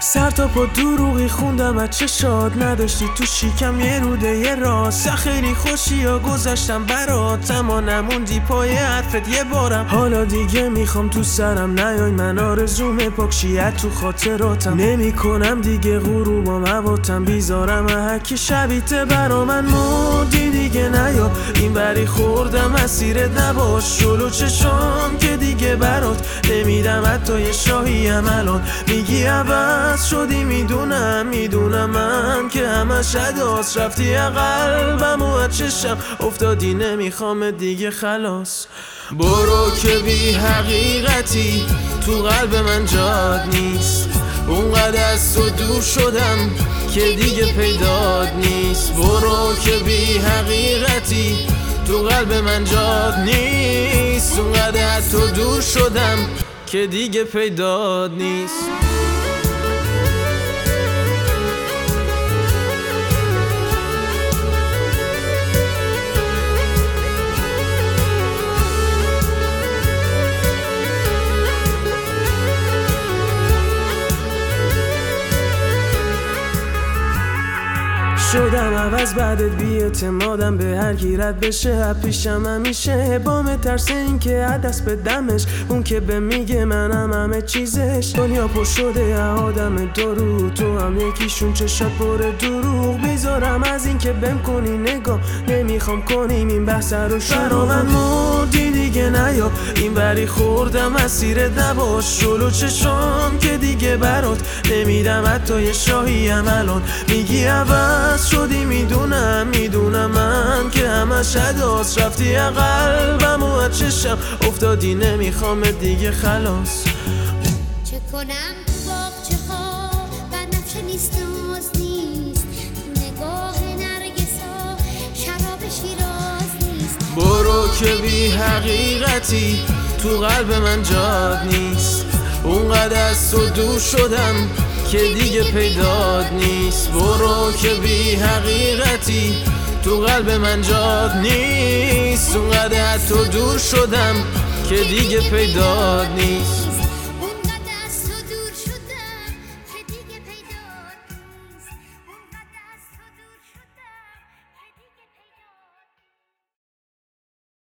سر تا پا دروغی خوندم از چشات، نداشتی تو شیکم یه روده یه راست. خیلی خوشی ها گذاشتم برات، اما نموندی پای حرفت یه بارم. حالا دیگه میخوام تو سرم نیای، من آرزومه پاکشیت تو خاطراتم. نمی کنم دیگه غروبام هواتم، بیزارم هکی شبیته برا من مردی دیگه نیا. این بری خوردم مسیرت نباش، جلو چشام که دیگه برات نمیدم حتی یه شاهیم. الان میگی عوض شدی، میدونم من که همش عداست. رفتی قلبم و از چشم افتادی، نمیخوام دیگه خلاص. برو که بی حقیقتی، تو قلب من جاد نیست. اونقدر از تو دور شدم که دیگه پیدات نیست. برو که بی حقیقتی، تو قلب من جاد نیست. اونقدر از تو دور شدم که دیگه پیدات نیست. شدم عوض بعدت بی اعتمادم، به هر کی رد بشه پیشم همیشه. بام ترس این که دست به دمش، اون که به میگه منم همه چیزش. دنیا پر شده آدم درو، تو هم یکیشون چشات پر دروغ. بیزارم از این که بهم کنی نگاه، نمیخوام کنیم این بحث رو شروع. من مردی دیگه نیا، این بری خوردم مسیرت نباش. جلو چشام که دیگه برات نمیدم حتی یه شاهیم. الان میگی عوض شدی، میدونم من که همش عداست. رفتی قلبم و از چشم افتادی، نمیخوام دیگه خلاص. چه کنم تو باغچه ها بنفش نیست ناز نیست، نگاه نرگسا شراب شیراز نیست. برو که بی حقیقتی، تو قلب من جاد نیست. اونقدر از تو دور شدم که دیگه پیدات نیست. برو که بی حقیقتی، تو قلب من جاد نیست. اونقدر از تو دور شدم که دیگه پیدات نیست.